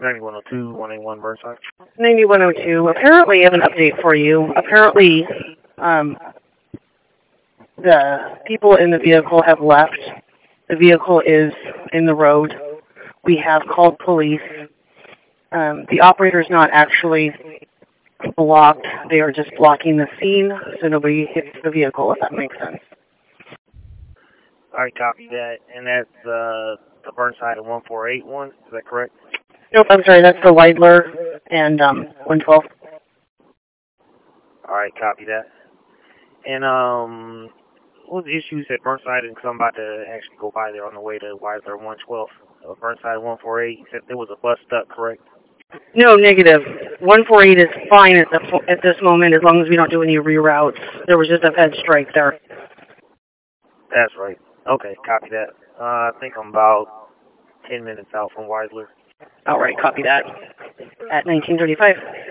9102, 181 Burnside. 9102. Apparently, I have an update for you. Apparently, the people in the vehicle have left. The vehicle is in the road. We have called police. The operator is not actually blocked. They are just blocking the scene so nobody hits the vehicle, if that makes sense. All right, copy that. And that's the Burnside at 1481. Is that correct? Nope, I'm sorry. That's the Weidler and 112. All right, copy that. And what was the issues at Burnside? And because I'm about to actually go by there on the way to Weidler 112. Burnside 148. You said there was a bus stuck, correct? No, negative. 148 is fine at this moment as long as we don't do any reroutes. There was just a head strike there. That's right. Okay, copy that. I think I'm about 10 minutes out from Weidler. All right, copy that. At 1935.